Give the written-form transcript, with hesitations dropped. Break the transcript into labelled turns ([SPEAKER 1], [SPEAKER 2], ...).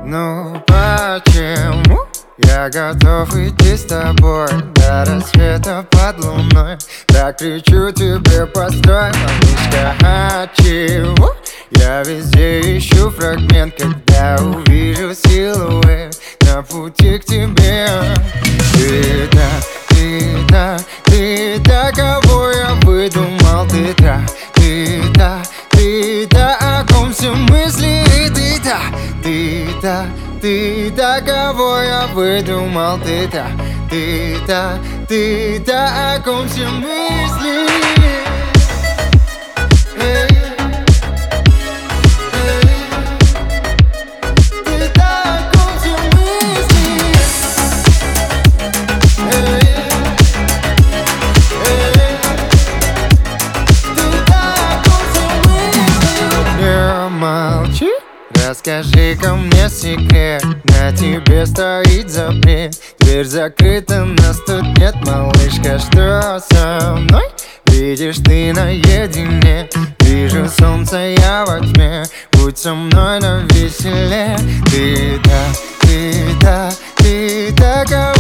[SPEAKER 1] Ну почему я готов идти с тобой до рассвета под луной? Так кричу тебе, постой, малышка, а чего? Я везде ищу фрагмент, когда увижу силуэт на пути к тебе. Ты та, кого я выдумал, ты та, о ком все мысли. Ты та, кого я выдумал, ты та, о ком все мысли. Молчи, расскажи-ка мне секрет. На тебе стоит запрет, дверь закрыта, нас тут нет, малышка, что со мной? Видишь, ты наедине, вижу солнце я во тьме. Будь со мной навеселе. Ты та,